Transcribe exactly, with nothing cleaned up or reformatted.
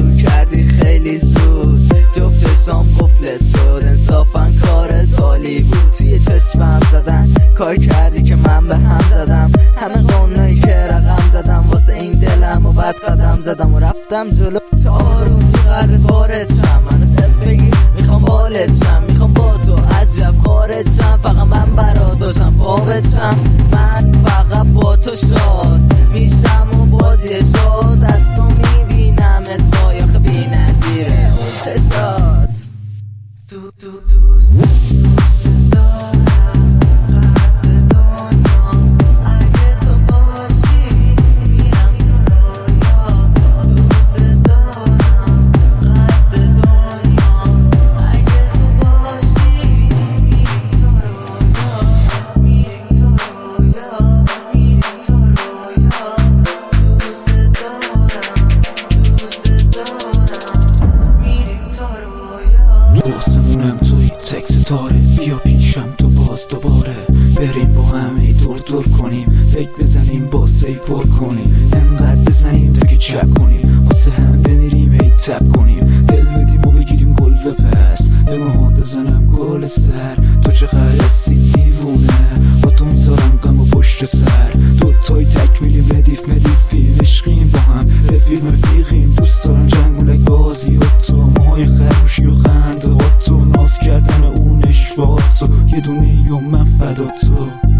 شروع کردی خیلی زود، جفت چشام قفلت شد، انصافا کارت عالی بود. توی چشمم زدن کار کردی که من به هم زدم، همه قانونایی که رقم زدم واسه این دلم و بعد قدم زدم و رفتم جلو تا آروم تو قلبت وارد شم. منو صرف بگیر میخوام بالت شم، میخوام با تو عجب خارج شم، فقط من برات باشم فاقد شم. من فقط با تو شاد میشم و بازی شاد، از تو میبینمت وای آخه بی نظیره اون چشات. تو تو دوست دوست دارم قد دنیا، اگه تو باشی میرم تو رویا. دوست دارم قد دنیا، اگه تو باشی میریم تو رویا، میریم تو رویا، میریم تو رویا. دوست دارم دوست دارم میریم تو رویا. تو آسمونم توی تک ستاره، بیا پیشم تو باز دوباره، بریم با هم ای دور دور کنیم، فکر بزنیم باسه ای پر کنیم، انقدر بزنیم تا که چپ کنیم، واسه هم بمیریم ای تپ کنیم، دل بدیم و بگیریم گل و پس به موهات بزنم گل سر. تو چقدر هستی دیوونه، با تو میذارم غم و پشت سر، دو تای تکمیلیم ردیف مدیفیم، عشقیم با هم رفیق مفیقیم، دوست دارم جنگولک بازی و تو موهای خروشی و خنده و تو ناز کردن اون اشفاق تو، یه دونه ای و من فدا تو.